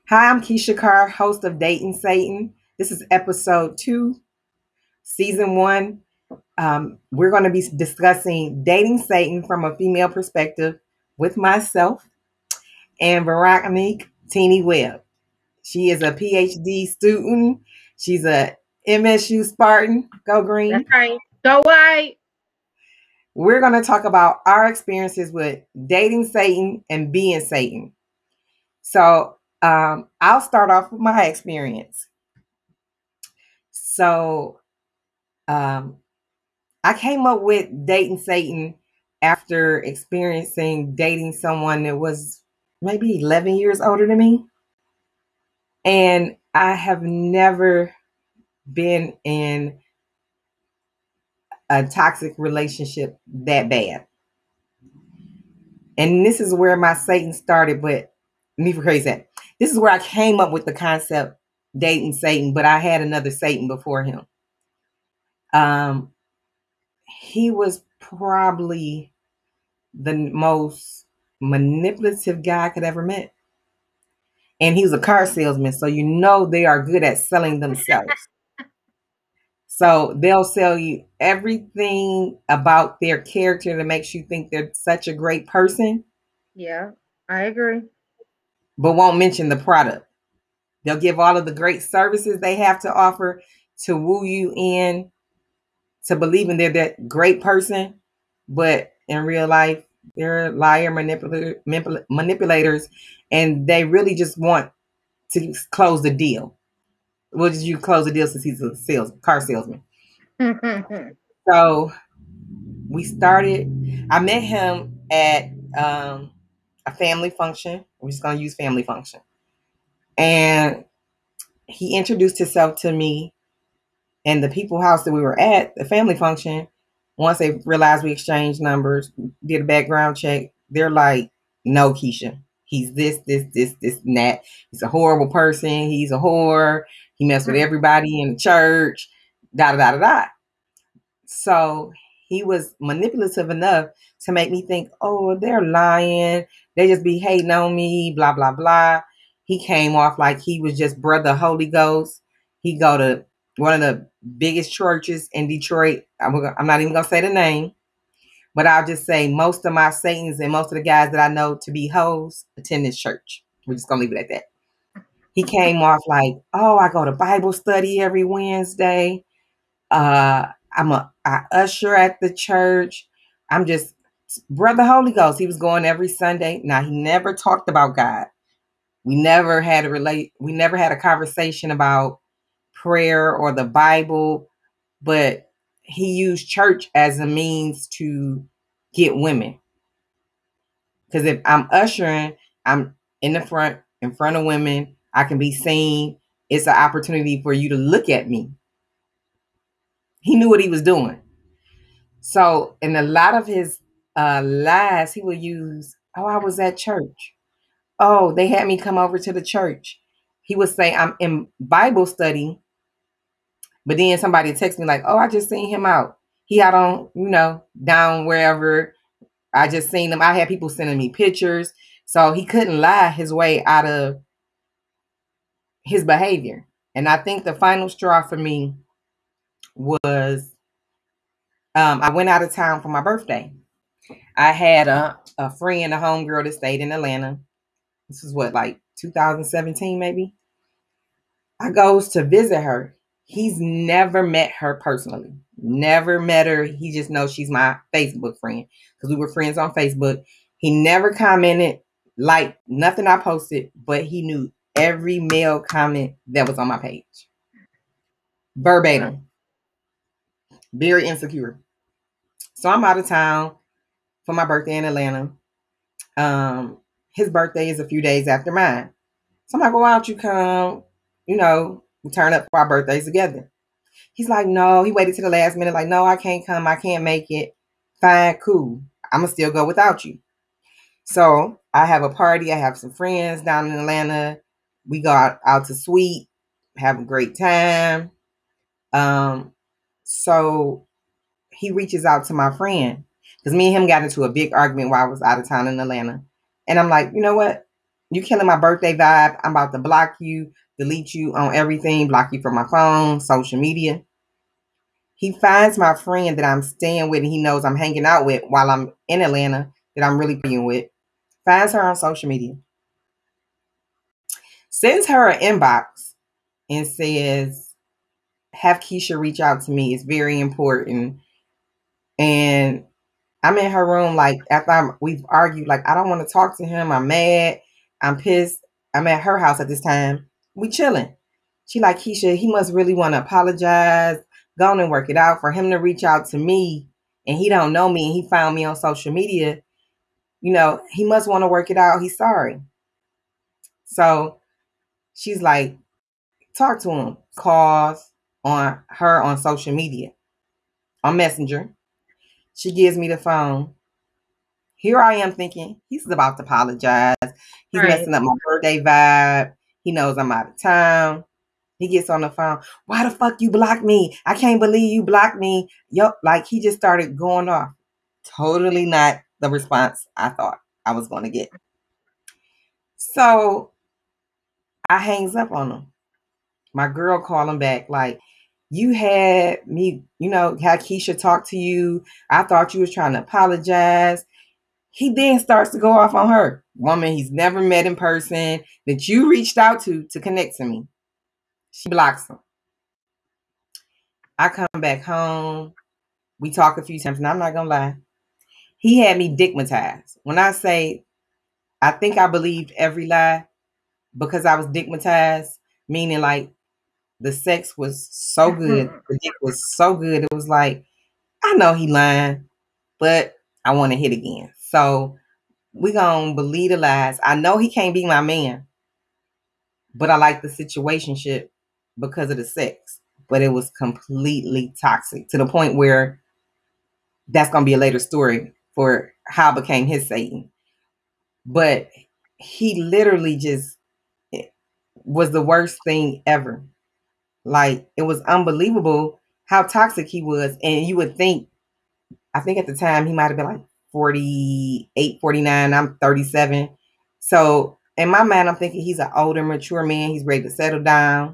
Hi, I'm Keisha Carr, host of Dating Satan. This is episode 2, season 1. We're going to be discussing dating Satan from a female perspective with myself and Veronique Teeny Webb. She is a PhD student. She's a MSU Spartan. Go That's Green. right. Go white. We're going to talk about our experiences with dating Satan and being Satan. So I'll start off with my experience. So um, I came up with dating Satan after experiencing dating someone that was maybe 11 years older than me. And I have never been in a toxic relationship that bad. And this is where my Satan started, but let me rephrase that. This is where I came up with the concept dating Satan, but I had another Satan before him. Um, he was probably the most manipulative guy I could ever met. And he was a car salesman, so you know they are good at selling themselves. So they'll sell you everything about their character that makes you think they're such a great person, Yeah, I agree. but won't mention the product. They'll give all of the great services they have to offer to woo you in to believing they're that great person, but in real life, they're liar manipulators, and they really just want to close the deal. Well, did you close the deal since he's a car salesman? So we started. I met him at a family function. We're just gonna use family function, and he introduced himself to me. And the people house that we were at, the family function, once they realized we exchanged numbers, did a background check, they're like, no, Keisha. He's this, and that. He's a horrible person. He's a whore. He messed with everybody in the church. Da da da da da. So he was manipulative enough to make me think, oh, they're lying. They just be hating on me, blah, blah, blah. He came off like he was just brother Holy Ghost. He go to one of the biggest churches in Detroit. I'm not even going to say the name, but I'll just say most of my Satans and most of the guys that I know to be hoes attend this church. We're just going to leave it at that. He came off like, oh, I go to Bible study every Wednesday. Uh, I usher at the church. I'm just brother Holy Ghost. He was going every Sunday. Now he never talked about God. We never had a conversation about prayer or the Bible, but he used church as a means to get women. Because if I'm ushering, I'm in front of women. I can be seen. It's an opportunity for you to look at me. He knew what he was doing. So in a lot of his lies, he would use, "Oh, I was at church. Oh, they had me come over to the church." He would say, "I'm in Bible study," but then somebody text me like, "Oh, I just seen him out. He out on, down wherever. I just seen him." I had people sending me pictures, so he couldn't lie his way out of his behavior. And I think the final straw for me was I went out of town for my birthday. I had a friend, a homegirl that stayed in Atlanta. This is what, like 2017, maybe. I goes to visit her. He's never met her personally. Never met her. He just knows she's my Facebook friend because we were friends on Facebook. He never commented, like nothing I posted, but he knew every male comment that was on my page. Verbatim. Very insecure. So I'm out of town for my birthday in Atlanta. Um, his birthday is a few days after mine. So I'm like, well, why don't you come? We turn up for our birthdays together. He's like, no. He waited to the last minute, like, no, I can't come. I can't make it. Fine, cool. I'm going to still go without you. So I have a party. I have some friends down in Atlanta. We go out to Sweet, have a great time. So he reaches out to my friend because me and him got into a big argument while I was out of town in Atlanta. And I'm like, you know what? You killing my birthday vibe. I'm about to block you, delete you on everything, block you from my phone, social media. He finds my friend that I'm staying with and he knows I'm hanging out with while I'm in Atlanta, that I'm really being with. Finds her on social media. Sends her an inbox and says, have Keisha reach out to me. It's very important. And I'm in her room, like, after we've argued, like, I don't want to talk to him. I'm mad. I'm pissed. I'm at her house at this time. We chilling. She like, Keisha, he must really want to apologize. Go on and work it out. For him to reach out to me and he don't know me and he found me on social media, he must want to work it out. He's sorry. So she's like, talk to him. Calls on her on social media, on Messenger. She gives me the phone. Here I am thinking he's about to apologize. He's Right. messing up my birthday vibe. He knows I'm out of town. He gets on the phone. Why the fuck you blocked me? I can't believe you blocked me. Yo, like he just started going off. Totally not the response I thought I was going to get. So I hangs up on him. My girl called him back like, you had me, had Keisha talk to you. I thought you was trying to apologize. He then starts to go off on her, woman he's never met in person, that you reached out to connect to me. She blocks him. I come back home. We talk a few times, and I'm not gonna lie. He had me digmatized. When I say I think I believed every lie because I was digmatized, meaning like the sex was so good, the dick was so good. It was like, I know he lying, but I want to hit again. So we gonna believe the lies. I know he can't be my man, but I like the situationship because of the sex. But it was completely toxic to the point where that's gonna be a later story for how I became his Satan. But he literally just was the worst thing ever. Like it was unbelievable how toxic he was. And you would think, I think at the time he might have been like 48, 49. I'm 37. So in my mind, I'm thinking he's an older, mature man. He's ready to settle down.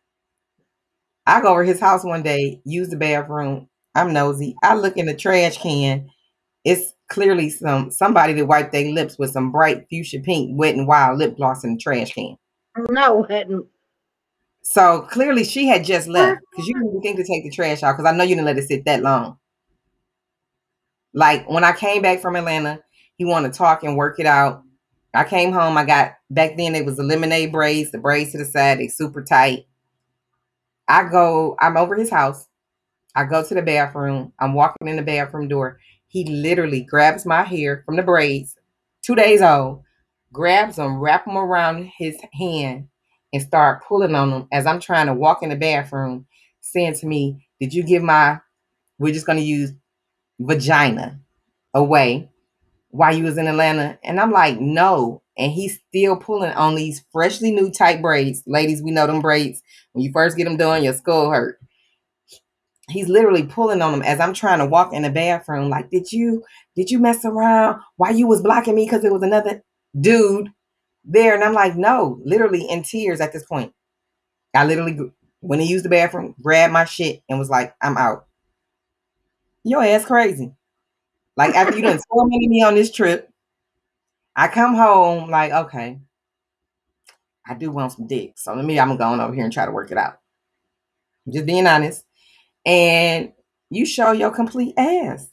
I go over his house one day, use the bathroom. I'm nosy. I look in the trash can. It's clearly somebody that wiped their lips with some bright fuchsia pink Wet n Wild lip gloss in the trash can. No, hadn't. So clearly she had just left because you didn't even think to take the trash out because I know you didn't let it sit that long. Like when I came back from Atlanta, he wanted to talk and work it out. I came home. I got back then it was the lemonade braids, the braids to the side, they super tight. I'm over his house. I go to the bathroom. I'm walking in the bathroom door. He literally grabs my hair from the braids, 2 days old, grabs them, wrap them around his hand, and start pulling on them as I'm trying to walk in the bathroom, saying to me, did you give we're just going to use vagina away while you was in Atlanta? And I'm like, no. And he's still pulling on these freshly new tight braids. Ladies, we know them braids. When you first get them done, your skull hurt. He's literally pulling on them as I'm trying to walk in the bathroom. Like, did you mess around? Why you was blocking me? Because it was another dude there. And I'm like, no, literally in tears at this point. I literally, when he used the bathroom, grabbed my shit and was like, I'm out. Your ass crazy. Like after you done tormented me on this trip, I come home like, okay, I do want some dick. So I'm gonna go on over here and try to work it out. Just being honest. And you show your complete ass.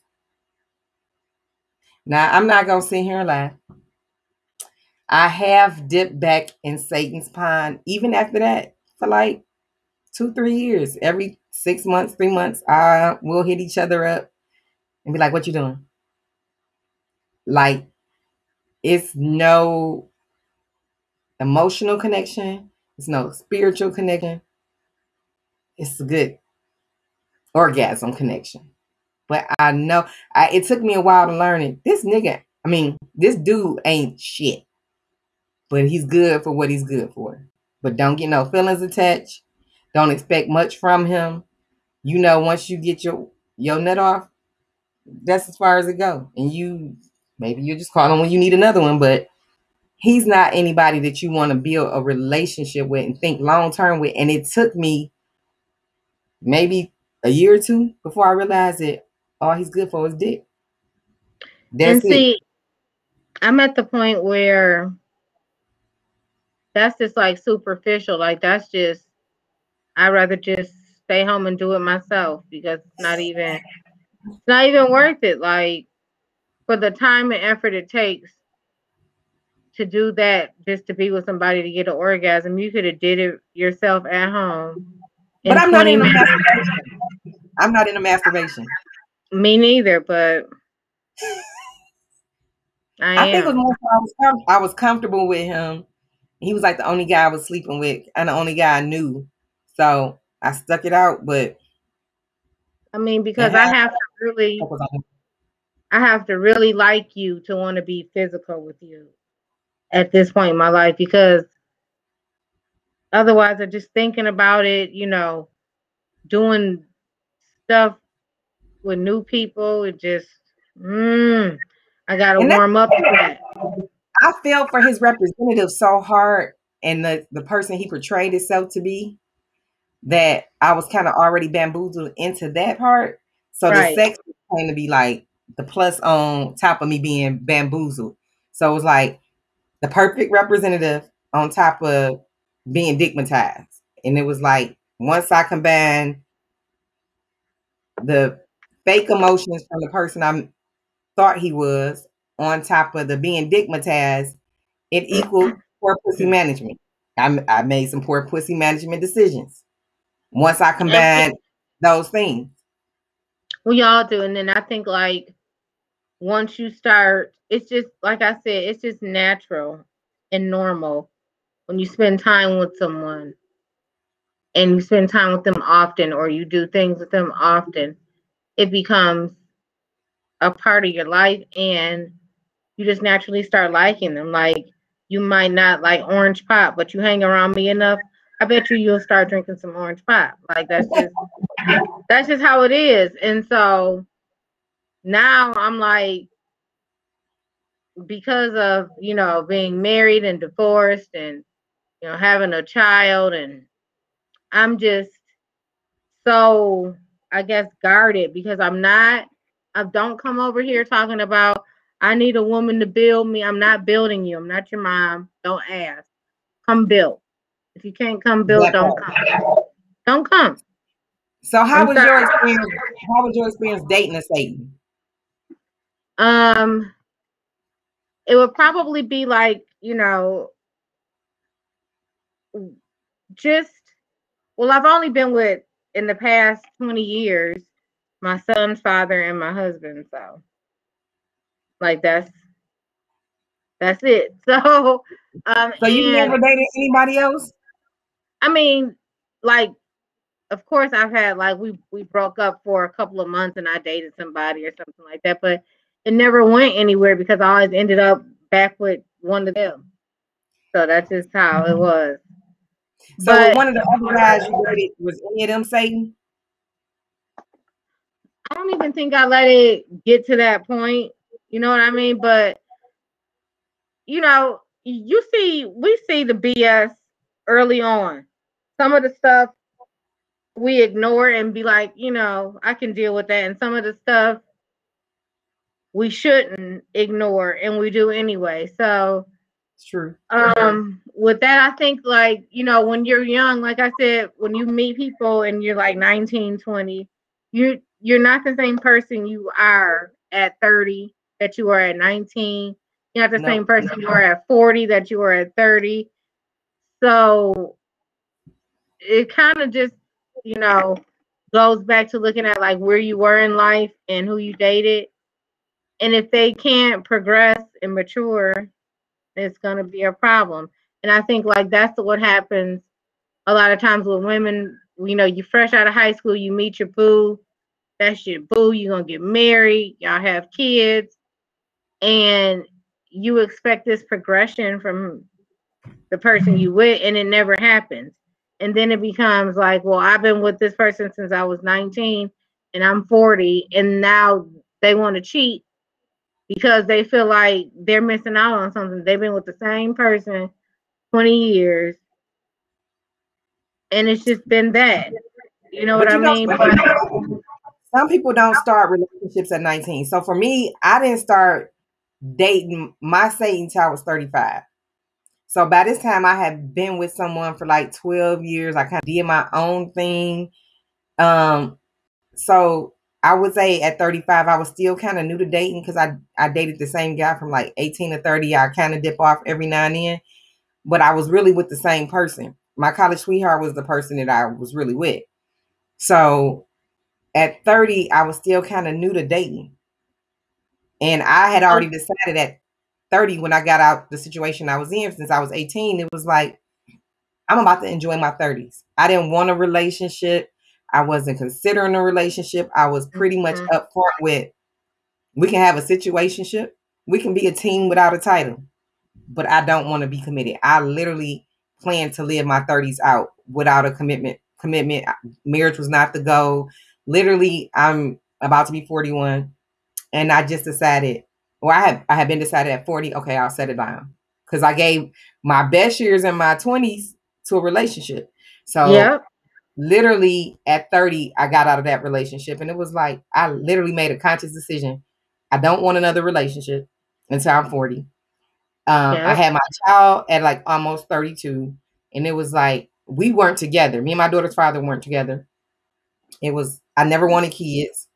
Now I'm not gonna sit here and lie. I have dipped back in Satan's pond even after that for like 2, 3 years. Every 6 months, 3 months, I will hit each other up and be like, what you doing? Like it's no emotional connection, it's no spiritual connection. It's a good orgasm connection. But I know it took me a while to learn it. This dude ain't shit. But he's good for what he's good for. But don't get no feelings attached. Don't expect much from him. Once you get your nut off, that's as far as it go. And maybe you just call him when you need another one, but he's not anybody that you want to build a relationship with and think long term with. And it took me maybe a year or two before I realized that all he's good for is dick. That's And it. see, I'm at the point where that's just like superficial. Like that's just I'd rather just stay home and do it myself because it's not even worth it. Like for the time and effort it takes to do that just to be with somebody to get an orgasm, you could have did it yourself at home But in I'm not 20 in a minutes. masturbation. I'm not in a masturbation. Me neither, but I I think it was am. more so I was comfortable with him. He was like the only guy I was sleeping with and the only guy I knew. So I stuck it out, but I mean, it because had really I have to really like you to want to be physical with you at this point in my life because otherwise I'm just thinking about it, doing stuff with new people. It just, I got to and that warm up to that. I felt for his representative so hard and the person he portrayed himself to be that I was kind of already bamboozled into that part. So the Right. sex came to be like the plus on top of me being bamboozled. So it was like the perfect representative on top of being digmatized. And it was like once I combined the fake emotions from the person I thought he was on top of the being digmatized, it equaled poor pussy management. I made some poor pussy management decisions once I And combined those things. we all do. And then I think like once you start, it's just, like I said, it's just natural and normal when you spend time with someone and you spend time with them often or you do things with them often, it becomes a part of your life and you just naturally start liking them. Like you might not like orange pop, but you hang around me enough, I bet you'll start drinking some orange pop. Like that's just how it is. And so now I'm like, because of being married and divorced and having a child, and I'm just so, I guess, guarded because I don't come over here talking about I need a woman to build me. I'm not building you. I'm not your mom. Don't ask. Come build. If you can't come build, That don't part. come. Don't come. So I'm sorry. how was your experience dating a Satan? Um, it would probably be like, just, well, I've only been with, in the past 20 years, my son's father and my husband. So like that's it. So So you and never dated anybody else? I mean, like, of course I've had, like, we broke up for a couple of months and I dated somebody or something like that, but it never went anywhere because I always ended up back with one of them. So that's just how it was. So with But one of the other guys you dated, was any of them Satan? I don't even think I let it get to that point. You know what I mean? But we see the BS early on. Some of the stuff we ignore and be like, I can deal with that. And some of the stuff we shouldn't ignore and we do anyway. So It's true. with that, I think, like, when you're young, like I said, when you meet people and you're like 19, 20, you're not the same person you are at 30 that you are at 19. You're not the same Nope. person you are at 40 that you are at 30. So it kind of just, you know, goes back to looking at like where you were in life and who you dated. And if they can't progress and mature, it's gonna be a problem. And I think like that's what happens a lot of times with women. You fresh out of high school, you meet your boo, that's your boo, you're gonna get married, y'all have kids, and you expect this progression from the person you with, and it never happens. And then it becomes like, well, I've been with this person since I was 19 and I'm 40 and now they want to cheat. because they feel like they're missing out on something. They've been with the same person 20 years, and it's just been that. You know what But I you know, mean? But some people don't start relationships at 19. So for me, I didn't start dating my Satan until I was 35. So by this time, I had been with someone for like 12 years. I kind of did my own thing. Um, so I would say at 35, I was still kind of new to dating because I dated the same guy from like 18 to 30. I kind of dip off every now and then, but I was really with the same person. My college sweetheart was the person that I was really with. So at 30, I was still kind of new to dating. And I had already decided at 30 when I got out the situation I was in since I was 18, it was like, I'm about to enjoy my 30s. I didn't want a relationship. I wasn't considering a relationship. I was pretty much upfront with we can have a situationship. We can be a team without a title, but I don't want to be committed. I literally plan to live my 30s out without a commitment. Marriage was not the goal. Literally, I'm about to be 41 and I just decided, well, I had been decided at 40, okay, I'll set it down. Because I gave my best years in my 20s to a relationship. So yep, literally at 30, I got out of that relationship. And it was like I literally made a conscious decision. I don't want another relationship until I'm 40. I yep, had my child at like almost 32. And it was like we weren't together. Me and my daughter's father weren't together. It was I never wanted kids.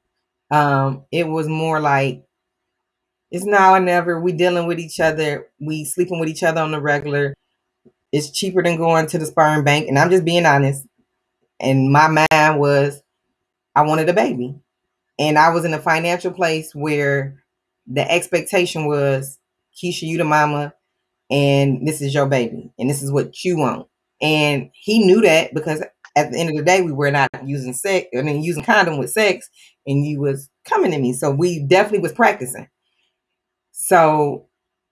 It was more like it's now or never. We dealing with each other. We sleeping with each other on the regular. It's cheaper than going to the sperm bank. And I'm just being honest. And my mind was, I wanted a baby. And I was in a financial place where the expectation was, Keisha, you the mama, and this is your baby, and this is what you want. And he knew that because at the end of the day, we were not using sex, I mean, using condom with sex, and you was coming to me. So we definitely was practicing. So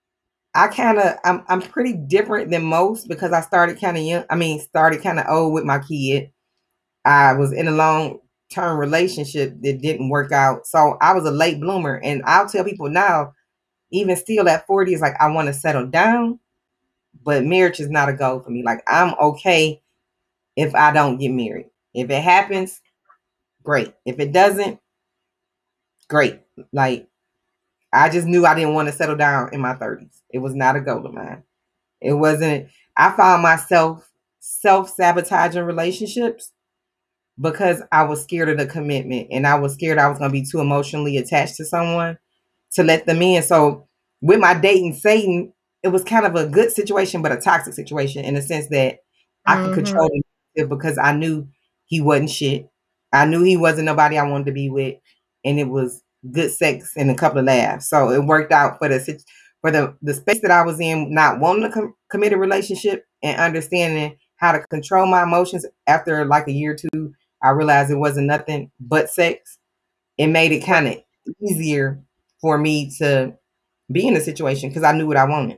I'm pretty different than most because I started kind of young. I mean, started kind of old with my kid. I was in a long term relationship that didn't work out. So I was a late bloomer. And I'll tell people now, even still at 40, is like I want to settle down, but marriage is not a goal for me. Like I'm okay if I don't get married. If it happens, great. If it doesn't, great. Like I just knew I didn't want to settle down in my 30s. It was not a goal of mine. It wasn't. I found myself self-sabotaging relationships because I was scared of the commitment and I was scared I was going to be too emotionally attached to someone to let them in. So with my dating Satan, it was kind of a good situation, but a toxic situation in the sense that I could mm-hmm, control it because I knew he wasn't shit. I knew he wasn't nobody I wanted to be with, and it was good sex and a couple of laughs. So it worked out for the space that I was in, not wanting to commit a relationship and understanding how to control my emotions. After like a year or two, I realized it wasn't nothing but sex. It made it kind of easier for me to be in a situation because I knew what I wanted.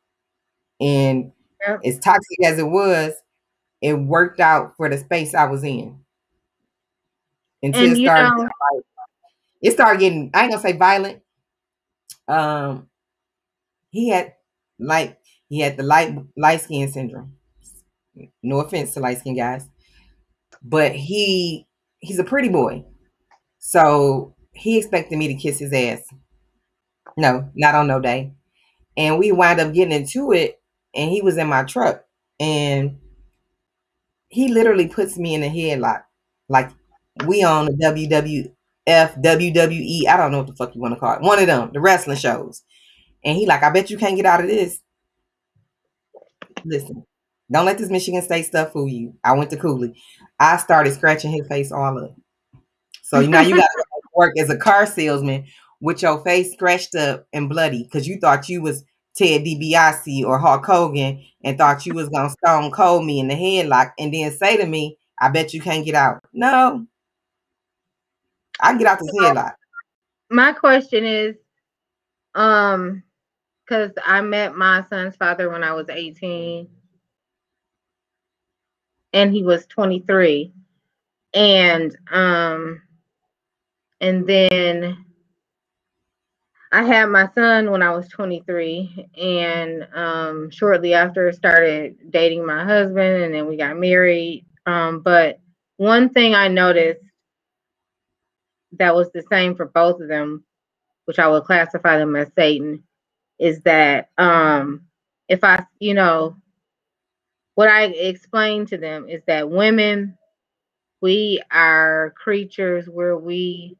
And yep. as toxic as it was, it worked out for the space I was in until And you know, it started getting, I ain't gonna say violent. Um, he had like he had the light skin syndrome. No offense to light skin guys, but he's a pretty boy. So he expected me to kiss his ass. No, not on no day. And we wound up getting into it, and he was in my truck, and he literally puts me in a headlock, like we on the WWF, WWE, I don't know what the fuck you want to call it, one of them, the wrestling shows. And he like, I bet you can't get out of this. Listen, don't let this Michigan State stuff fool you. I went to Cooley. I started scratching his face all up. So now you got to work as a car salesman with your face scratched up and bloody because you thought you was Ted DiBiase or Hulk Hogan and thought you was gonna stone cold me in the headlock and then say to me, "I bet you can't get out." No, I can get out this headlock. my question is, um, because I met my son's father when I was 18 and he was 23. And and then I had my son when I was 23, and shortly after started dating my husband, and then we got married. But one thing I noticed that was the same for both of them, which I would classify them as Satan, is that if I, what I explained to them is that women, we are creatures where we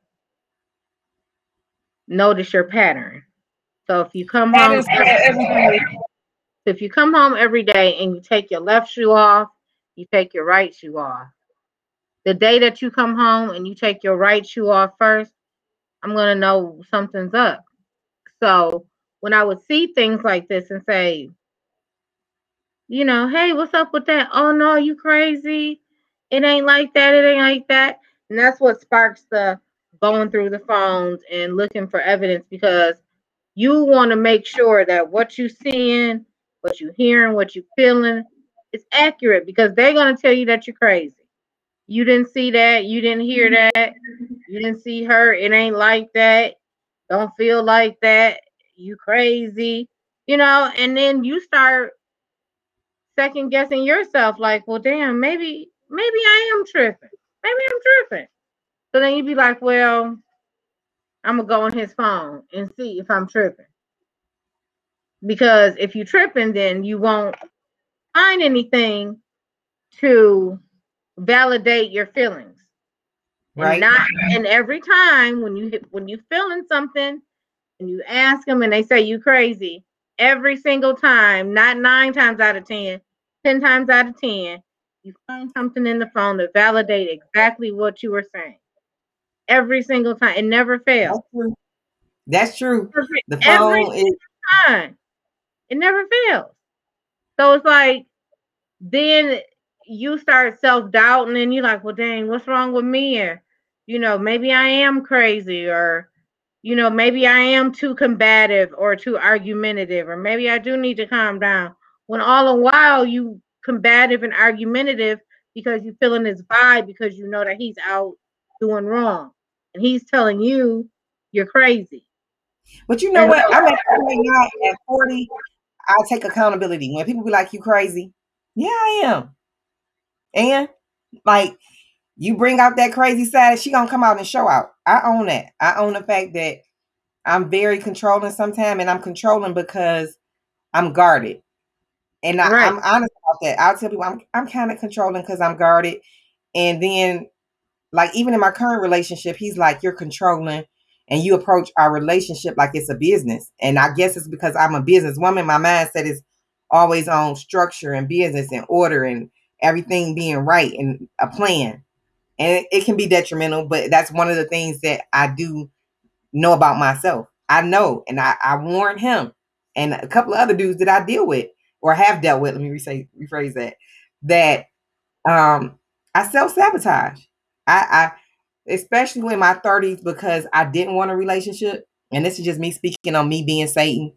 notice your pattern. So That is everything. if you come home every day and you take your left shoe off, you take your right shoe off. The day that you come home and you take your right shoe off first, I'm gonna know something's up. So when I would see things like this and say, hey, what's up with that? Oh no, you crazy. It ain't like that. It ain't like that. And that's what sparks the going through the phones and looking for evidence, because you want to make sure that what you seeing, what you hearing, what you feeling is accurate, because they're going to tell you that you're crazy. You didn't see that. You didn't hear that. You didn't see her. It ain't like that. Don't feel like that. You crazy. And then you start second guessing yourself, like, well, damn, maybe I am tripping. Maybe I'm tripping. So then you'd be like, well, I'm gonna go on his phone and see if I'm tripping. Because if you're tripping, then you won't find anything to validate your feelings. And Right. not and every time when you feeling something and you ask them and they say you crazy, every single time, not 9 times out of 10, 10 times out of 10, you find something in the phone that validate exactly what you were saying. Every single time. It never fails. That's true. That's true. The Every phone is time. It never fails. So it's like, then you start self-doubting and you're like, well, dang, what's wrong with me? Or, maybe I am crazy, or, maybe I am too combative or too argumentative, or maybe I do need to calm down. When all the while you combative and argumentative because you feeling his vibe, because you know that he's out doing wrong. And he's telling you you're crazy. but you know what? I'm at the point now at 40, I take accountability. When people be like, you crazy, yeah, I am. And like you bring out that crazy side, she gonna come out and show out. I own that. I own the fact that I'm very controlling sometimes, and I'm controlling because I'm guarded. And Right. I'm honest about that. I'll tell people I'm kind of controlling because I'm guarded. And then, like, even in my current relationship, he's like, you're controlling and you approach our relationship like it's a business. And I guess it's because I'm a businesswoman. My mindset is always on structure and business and order and everything being right and a plan. And it can be detrimental, but that's one of the things that I do know about myself. I know, and I warned him and a couple of other dudes that I deal with or have dealt with. Let me rephrase that. That um, I self sabotage. I especially in my 30s because I didn't want a relationship, and this is just me speaking on me being Satan.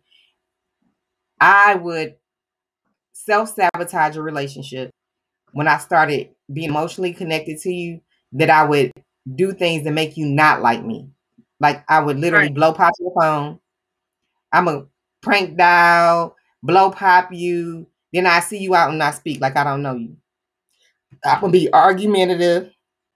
I would self sabotage a relationship when I started being emotionally connected to you. That I would do things that make you not like me. Like I would literally Right. blow pop your phone. I'm a prank dial, blow pop you. Then I see you out and I speak like I don't know you. I'm gonna be argumentative.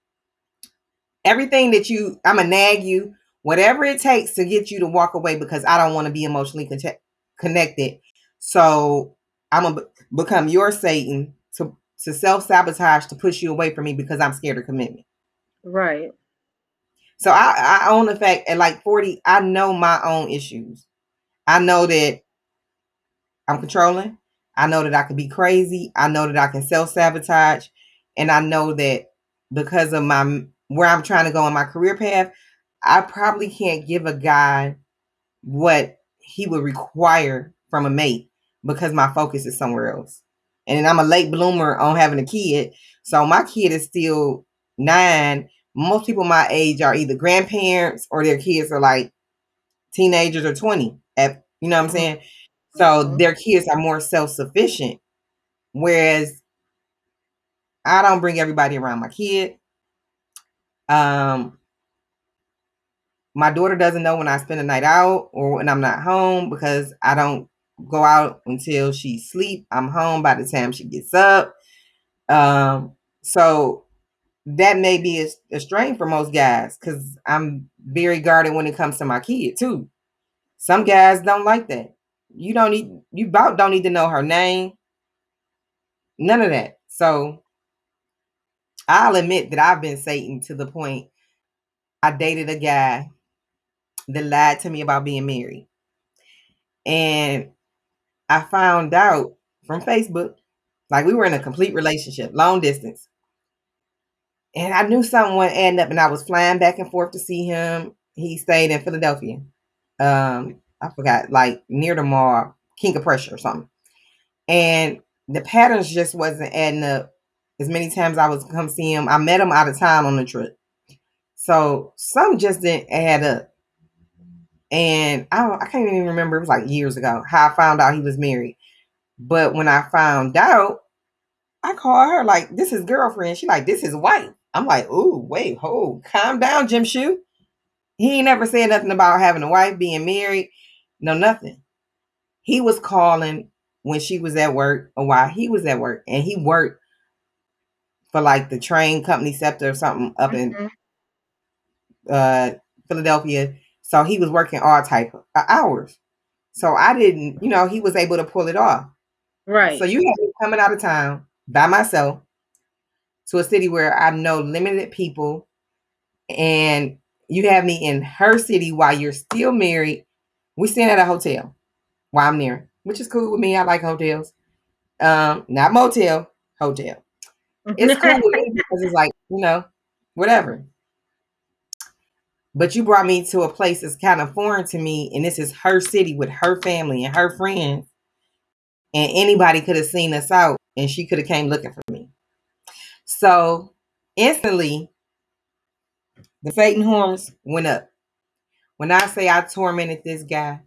Everything that I'm gonna nag you, whatever it takes to get you to walk away because I don't want to be emotionally connected. So I'm gonna become your Satan to self sabotage to push you away from me because I'm scared of commitment. Right. So I own the fact at like 40, I know my own issues. I know that I'm controlling. I know that I can be crazy. I know that I can self sabotage. And I know that because of my where I'm trying to go in my career path, I probably can't give a guy what he would require from a mate because my focus is somewhere else. And I'm a late bloomer on having a kid. So my kid is still 9. Most people my age are either grandparents or their kids are like teenagers or 20. You know what I'm saying? So Mm-hmm. their kids are more self-sufficient. Whereas I don't bring everybody around my kid. Um, My daughter doesn't know when I spend the night out or when I'm not home because I don't go out until she sleep. I'm home by the time she gets up. So that may be a strain for most guys because I'm very guarded when it comes to my kid too. Some guys don't like that. You about don't need to know her name, none of that. So I'll admit that I've been Satan to the point I dated a guy that lied to me about being married. And I found out from Facebook, like we were in a complete relationship, long distance. And I knew something wasn't adding up, and I was flying back and forth to see him. He stayed in Philadelphia. I forgot, like near the mall, King of Prussia or something. And the patterns just wasn't adding up. As many times I was come see him, I met him out of town on the trip. So something just didn't add up. And I can't even remember, it was like years ago, how I found out he was married. But when I found out, I called her like, this is girlfriend. She like, this is wife. I'm like, ooh, wait, hold, calm down, Jim Shoe. He ain't never said nothing about having a wife, being married, no nothing. He was calling when she was at work or while he was at work, and he worked for like the train company Scepter or something up in uh, Philadelphia. So he was working all type of hours. So I didn't, he was able to pull it off. Right. So you had me coming out of town by myself to a city where I know limited people, and you have me in her city while you're still married. We staying at a hotel while I'm there, which is cool with me. I like hotels. Not motel, hotel. It's cool with me because it's like, whatever. But you brought me to a place that's kind of foreign to me, and this is her city with her family and her friends. And anybody could have seen us out, and she could have came looking for me. So instantly, the Satan horns went up. When I say I tormented this guy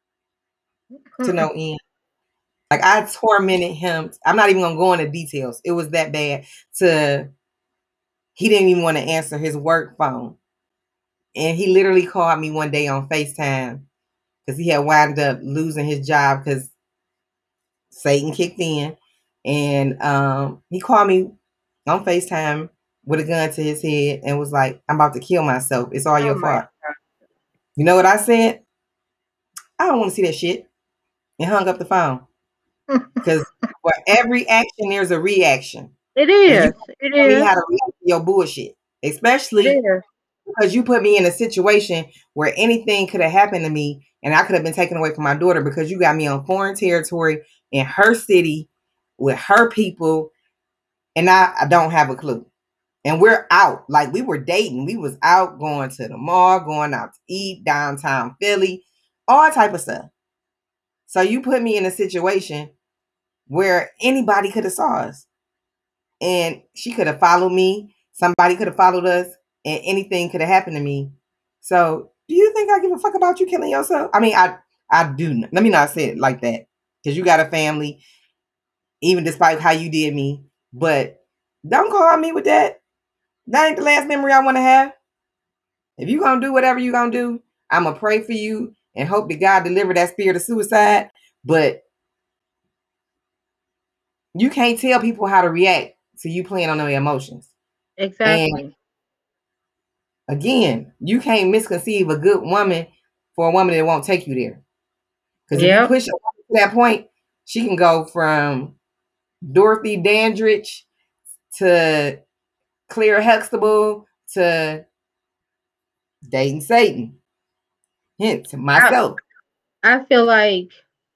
to no end, like I tormented him. I'm not even gonna go into details. It was that bad. He didn't even want to answer his work phone, and he literally called me one day on FaceTime because he had wound up losing his job because Satan kicked in, and he called me on FaceTime with a gun to his head and was like, "I'm about to kill myself. It's all your fault." You know what I said? I don't want to see that shit, and hung up the phone. Because for every action, there's a reaction. It And you is. It tell me is. how to react to your bullshit. It Especially is. because you put me in a situation where anything could have happened to me and I could have been taken away from my daughter because you got me on foreign territory in her city with her people, and I don't have a clue. And we're out. Like we were dating. We was out going to the mall, going out to eat, downtown Philly, all type of stuff. So you put me in a situation where anybody could have saw us. And she could have followed me. Somebody could have followed us, and anything could have happened to me. So, do you think I give a fuck about you killing yourself? I mean, I do. Let me not say it like that, because you got a family, even despite how you did me. But don't call me with that. That ain't the last memory I want to have. If you gonna do whatever you gonna do, I'm gonna pray for you and hope that God deliver that spirit of suicide. But you can't tell people how to react to you playing on their emotions. And Exactly. again, you can't misconceive a good woman for a woman that won't take you there. Because if you Yep. push her to that point, she can go from Dorothy Dandridge to Claire Huxtable to dating Satan. Hence, I, myself. I feel like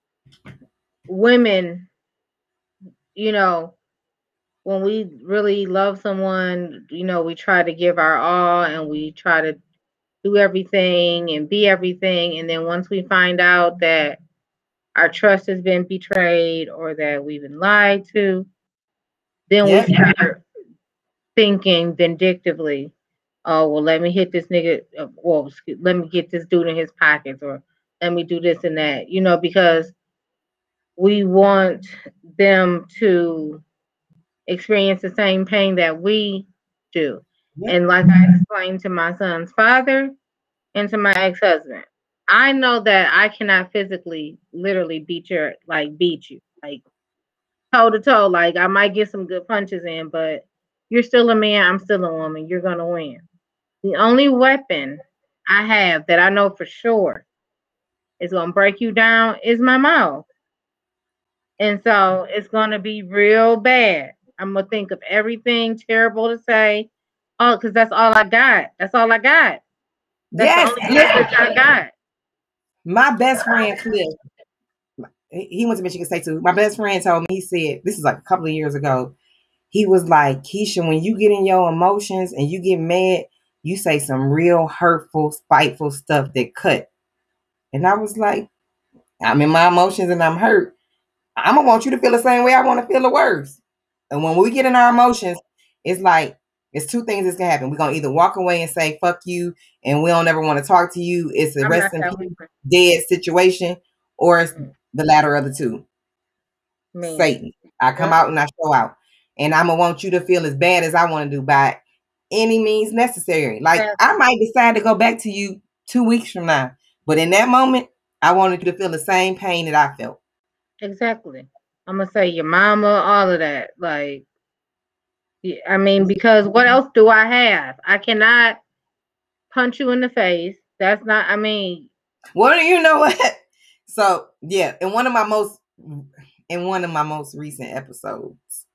women, you know, when we really love someone, we try to give our all and we try to do everything and be everything. And then once we find out that our trust has been betrayed or that we've been lied to, then we Yep. start thinking vindictively. Oh, well, let me hit this nigga. Well, let me get this dude in his pockets, or let me do this and that. Because we want them to experience the same pain that we do. Yep. And like I explained to my son's father, into my ex-husband. I know that I cannot physically, literally beat you, like toe to toe. Like I might get some good punches in, but you're still a man. I'm still a woman. You're gonna win. The only weapon I have that I know for sure is gonna break you down is my mouth, and so it's gonna be real bad. I'm gonna think of everything terrible to say. Oh, because that's all I got. That's all I got. That's the Yes, only listen, message I got. my best friend Cliff, he went to Michigan State too. My best friend told me, he said, this is like a couple of years ago. He was like, Keisha, when you get in your emotions and you get mad, you say some real hurtful, spiteful stuff that cut. And I was like, I'm in my emotions and I'm hurt. I'm gonna want you to feel the same way I want to feel the worst. And when we get in our emotions, it's like it's two things that's gonna happen. We're gonna either walk away and say fuck you and we don't ever want to talk to you. It's a I'm rest not in that peace weaker. dead situation, or it's the latter of the two. Me. Satan. I come Yep. out and I show out. And I'm gonna want you to feel as bad as I want to do by any means necessary. Like Yeah, I might decide to go back to you 2 weeks from now. But in that moment, I wanted you to feel the same pain that I felt. exactly. I'm gonna say your mama, all of that. Like, I mean, because what else do I have? I cannot punch you in the face. That's not. I mean, Well, you know what? So yeah, in one of my most recent episodes,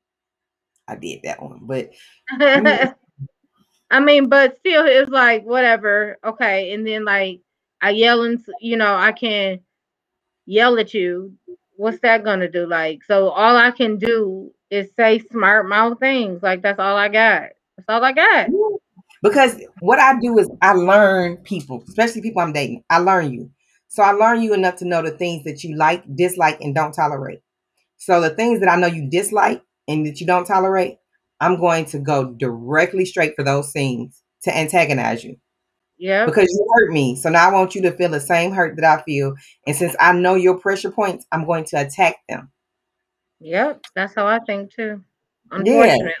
I did that one. But you know, I mean, but still, it's like whatever. Okay, and then like I yell and I can yell at you. What's that gonna do? Like, so all I can do is say smart mouth things. Like that's all I got. That's all I got. because what I do is I learn people, especially people I'm dating. I learn you. So I learn you enough to know the things that you like, dislike, and don't tolerate. So the things that I know you dislike and that you don't tolerate, I'm going to go directly straight for those things to antagonize you Yep. because you hurt me. So now I want you to feel the same hurt that I feel. And since I know your pressure points, I'm going to attack them. Yep. That's how I think too. Yeah. Unfortunate.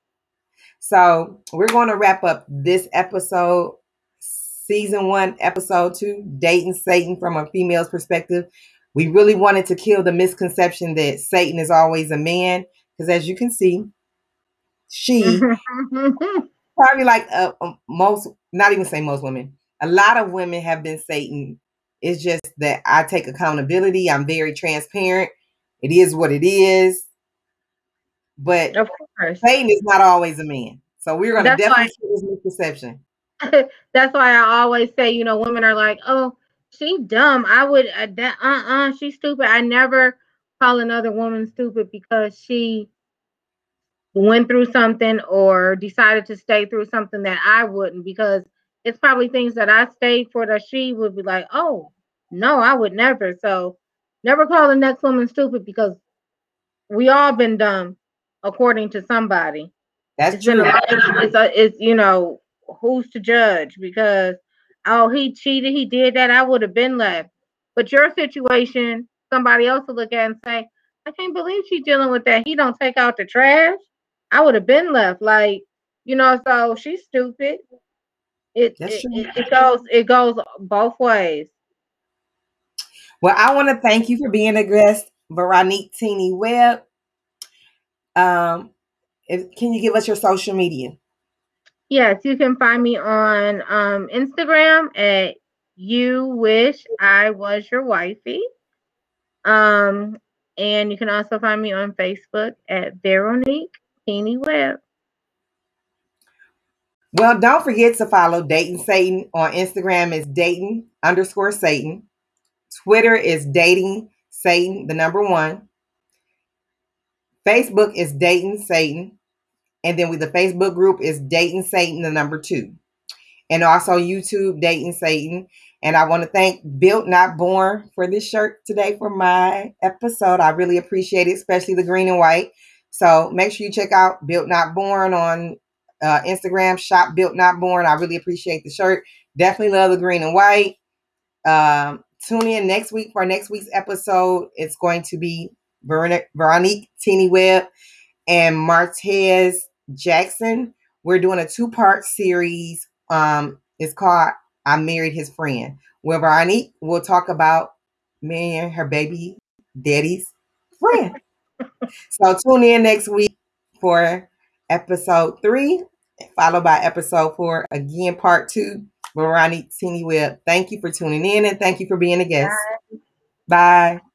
So we're going to wrap up this episode, season 1, episode 2, dating Satan from a female's perspective. We really wanted to kill the misconception that Satan is always a man, because as you can see, she probably like most, not even say most women, a lot of women have been Satan. It's just that I take accountability. I'm very transparent. It is what it is. But Of course. Satan is not always a man. So we're going to That's why definitely kill this misconception. that's why I always say, women are like, "Oh, she dumb." I would she's stupid. I never call another woman stupid because she went through something or decided to stay through something that I wouldn't, because it's probably things that I stayed for that she would be like, "Oh, no, I would never." So, never call the next woman stupid because we all been dumb according to somebody. That's It's been a true. lot. It's who's to judge? Because oh, he cheated, he did that. I would have been left. But your situation, somebody else will look at and say, I can't believe she's dealing with that. He don't take out the trash. I would have been left. Like, so she's stupid. It That's it, true. it it goes both ways. Well, I want to thank you for being a guest, Veronique Teeny Webb. Um, can you give us your social media? Yes, you can find me on Instagram at You Wish I Was Your Wifey. Um, and you can also find me on Facebook at Veronique Teeny Webb. Well, don't forget to follow Dating Satan on Instagram is Dayton_Satan. Twitter is Dating Satan, the number 1. Facebook is Dating Satan. And then the Facebook group is Dating Satan, the number 2. And also YouTube, Dating Satan. And I want to thank Built Not Born for this shirt today for my episode. I really appreciate it, especially the green and white. So make sure you check out Built Not Born on Instagram, shop Built Not Born. I really appreciate the shirt. Definitely love the green and white. Tune in next week for next week's episode. It's going to be Veronique Teeny Webb and Martez Jackson. We're doing a 2-part series. It's called I married his friend. Where Veronique will talk about marrying her baby daddy's friend. So tune in next week for episode 3, followed by episode 4, again, part 2, Veronique Teeny Webb. Thank you for tuning in and thank you for being a guest. Bye. Bye.